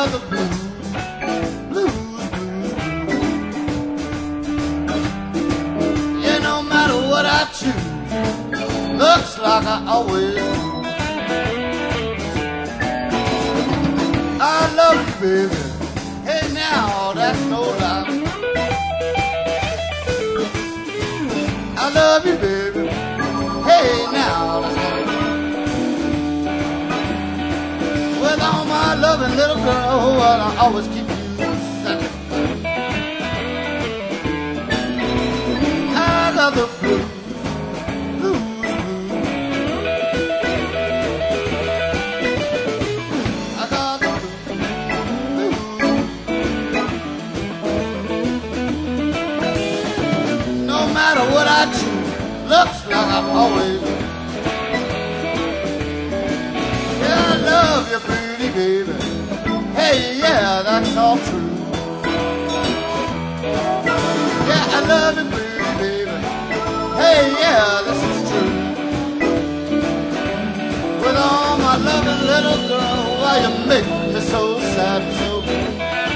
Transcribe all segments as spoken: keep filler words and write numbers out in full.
got the blues, blues, blues, blues. Yeah, no matter what I choose, looks like I always do. I love you, baby. Hey, now that's no lie. I love you, baby. Hey, now that's no lie. With all my loving little girl, well, I always keep you second. I got the blues, blues, blues. I got the blues, blues. No matter what I choose, looks like I've always been. Yeah, I love you, pretty baby. Hey, yeah, that's all true. Yeah, I love you, pretty baby. Hey, yeah, this is true. With all my loving little girl, why you make me so sad and so blue?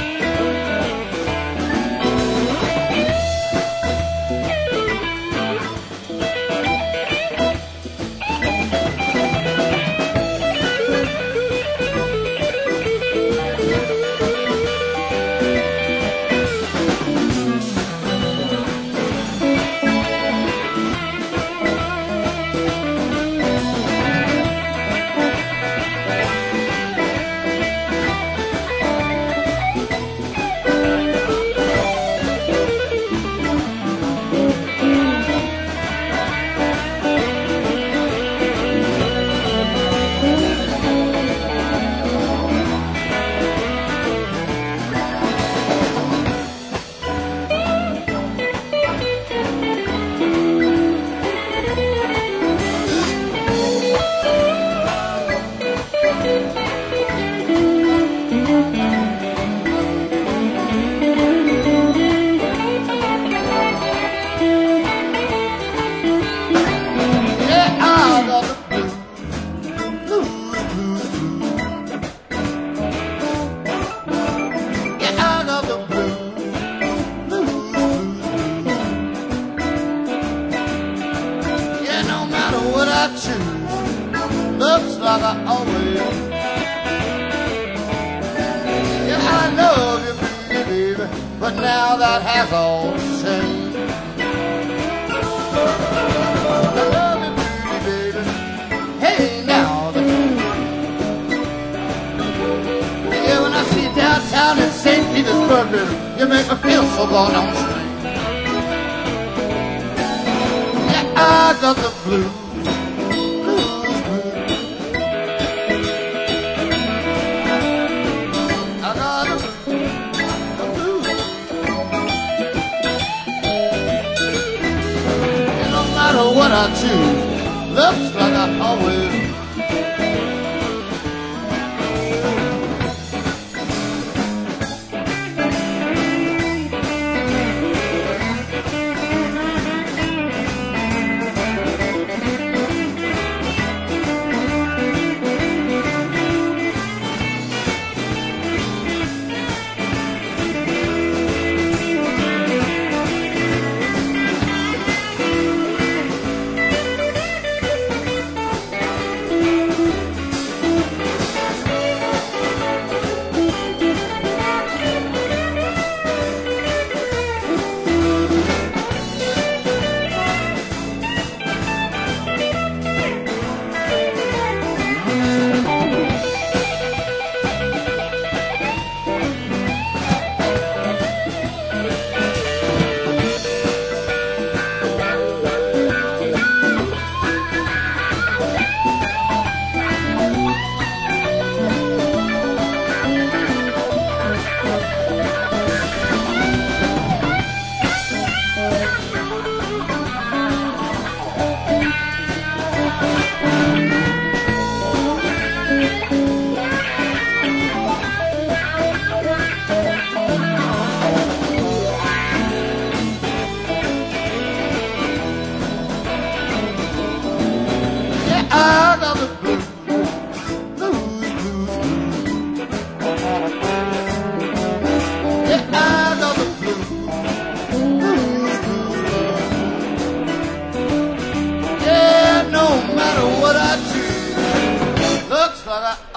Looks like I always. Yeah, I love you, pretty baby, but now that has all changed. I love you, pretty baby. Hey, now the yeah, when I see you downtown in Saint Petersburg, baby, you make me feel so gone on strange. Yeah, I got the blues. What I choose looks like I always do.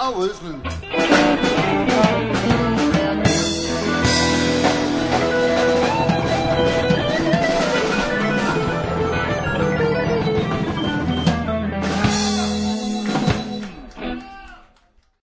always lose.